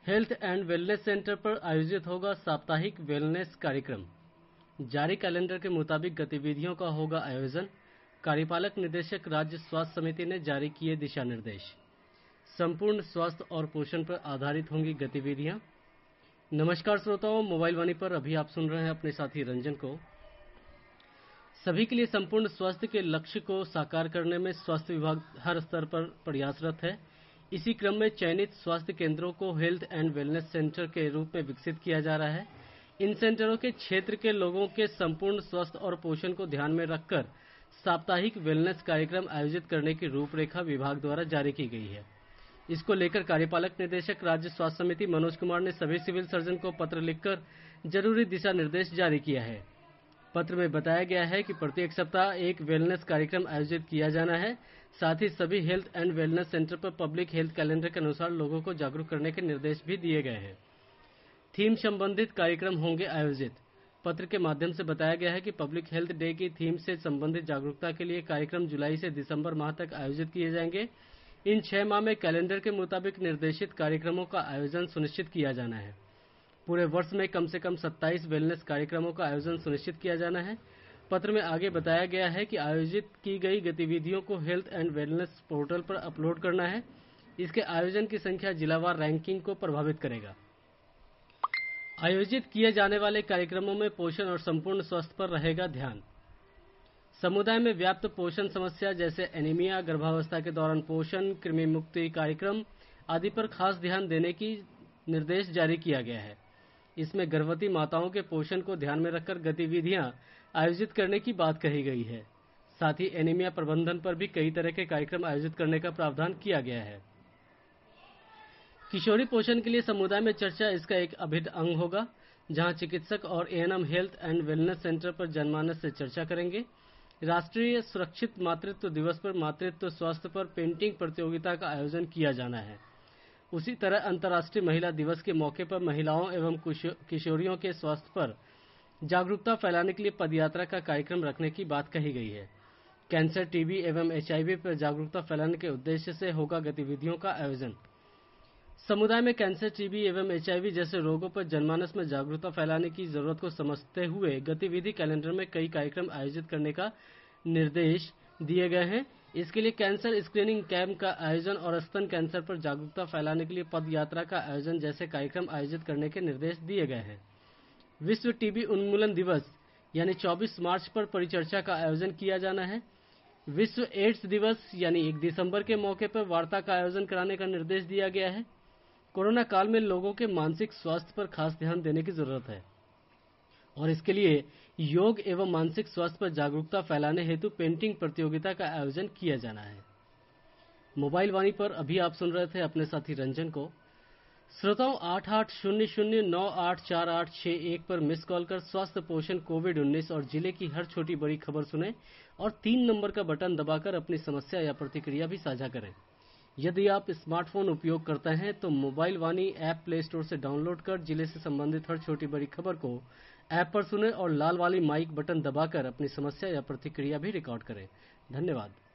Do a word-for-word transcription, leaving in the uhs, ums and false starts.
Health and wellness centre पर आयोजित होगा साप्ताहिक वेलनेस कार्यक्रम। जारी कैलेंडर के मुताबिक गतिविधियों का होगा आयोजन। कार्यपालक निदेशक राज्य स्वास्थ्य समिति ने जारी किए दिशा निर्देश। संपूर्ण स्वास्थ्य और पोषण पर आधारित होंगी गतिविधियां। नमस्कार श्रोताओं, मोबाइल वाणी पर अभी आप सुन रहे हैं अपने साथी रंजन को। सभी के लिए संपूर्ण स्वास्थ्य के लक्ष्य को साकार करने में स्वास्थ्य विभाग हर स्तर पर प्रयासरत है। इसी क्रम में चयनित स्वास्थ्य केंद्रों को हेल्थ एंड वेलनेस सेंटर के रूप में विकसित किया जा रहा है। इन सेंटरों के क्षेत्र के लोगों के संपूर्ण स्वास्थ्य और पोषण को ध्यान में रखकर साप्ताहिक वेलनेस कार्यक्रम आयोजित करने की रूपरेखा विभाग द्वारा जारी की गई है। इसको लेकर कार्यपालक निदेशक राज्य स्वास्थ्य समिति मनोज कुमार ने सभी सिविल सर्जन को पत्र लिखकर जरूरी दिशा निर्देश जारी किया है। पत्र में बताया गया है कि प्रत्येक सप्ताह एक वेलनेस कार्यक्रम आयोजित किया जाना है। साथ ही सभी हेल्थ एंड वेलनेस सेंटर पर पब्लिक हेल्थ कैलेंडर के अनुसार लोगों को जागरूक करने के निर्देश भी दिए गए हैं। थीम संबंधित कार्यक्रम होंगे आयोजित। पत्र के माध्यम से बताया गया है कि पब्लिक हेल्थ डे की थीम से संबंधित जागरूकता के लिए कार्यक्रम जुलाई से दिसंबर माह तक आयोजित किए जाएंगे। इन छह माह में कैलेंडर के मुताबिक निर्देशित कार्यक्रमों का आयोजन सुनिश्चित किया जाना है। पूरे वर्ष में कम से कम सत्ताईस वेलनेस कार्यक्रमों का आयोजन सुनिश्चित किया जाना है। पत्र में आगे बताया गया है कि आयोजित की गई गतिविधियों को हेल्थ एंड वेलनेस पोर्टल पर अपलोड करना है। इसके आयोजन की संख्या जिलावार रैंकिंग को प्रभावित करेगा। आयोजित किए जाने वाले कार्यक्रमों में पोषण और संपूर्ण स्वास्थ्य पर रहेगा ध्यान। समुदाय में व्याप्त पोषण समस्या जैसे एनीमिया, गर्भावस्था के दौरान पोषण, कृमि मुक्ति कार्यक्रम आदि पर खास ध्यान देने की निर्देश जारी किया गया है। इसमें गर्भवती माताओं के पोषण को ध्यान में रखकर गतिविधियां आयोजित करने की बात कही गई है। साथ ही एनीमिया प्रबंधन पर भी कई तरह के कार्यक्रम आयोजित करने का प्रावधान किया गया है। किशोरी पोषण के लिए समुदाय में चर्चा इसका एक अभिन्न अंग होगा, जहां चिकित्सक और ANM health and wellness centre पर जनमानस से चर्चा करेंगे। राष्ट्रीय सुरक्षित मातृत्व दिवस पर मातृत्व स्वास्थ्य पर पेंटिंग प्रतियोगिता का आयोजन किया जाना है। उसी तरह अंतर्राष्ट्रीय महिला दिवस के मौके पर महिलाओं एवं किशोरियों के स्वास्थ्य पर जागरूकता फैलाने के लिए पदयात्रा का कार्यक्रम रखने की बात कही गई है। कैंसर, टीबी एवं एचआईवी पर जागरूकता फैलाने के उद्देश्य से होगा गतिविधियों का आयोजन। समुदाय में कैंसर, टीबी एवं एचआईवी जैसे रोगों पर जनमानस में जागरूकता फैलाने की जरूरत को समझते हुए गतिविधि कैलेंडर में कई कार्यक्रम आयोजित करने का निर्देश दिए गए हैं। इसके लिए कैंसर स्क्रीनिंग कैंप का आयोजन और स्तन कैंसर पर जागरूकता फैलाने के लिए पद यात्रा का आयोजन जैसे कार्यक्रम आयोजित करने के निर्देश दिए गए हैं। विश्व टीबी उन्मूलन दिवस यानी चौबीस मार्च पर परिचर्चा का आयोजन किया जाना है। विश्व एड्स दिवस यानी एक दिसंबर के मौके पर वार्ता का आयोजन कराने का निर्देश दिया गया है। कोरोना काल में लोगों के मानसिक स्वास्थ्य पर खास ध्यान देने की जरूरत है और इसके लिए योग एवं मानसिक स्वास्थ्य पर जागरूकता फैलाने हेतु पेंटिंग प्रतियोगिता का आयोजन किया जाना है। मोबाइल वाणी पर अभी आप सुन रहे थे अपने साथी रंजन को। श्रोताओं, आठ आठ शून्य शून्य नौ आठ चार आठ छह एक पर मिस कॉल कर स्वास्थ्य, पोषण, कोविड उन्नीस और जिले की हर छोटी बड़ी खबर सुने और तीन नंबर का बटन दबाकर अपनी समस्या या प्रतिक्रिया भी साझा करें। यदि आप स्मार्टफोन उपयोग करते हैं तो mobile Vaani app play store से डाउनलोड कर जिले से संबंधित हर छोटी बड़ी खबर को ऐप पर सुने और लाल वाली माइक बटन दबाकर अपनी समस्या या प्रतिक्रिया भी रिकॉर्ड करें। धन्यवाद।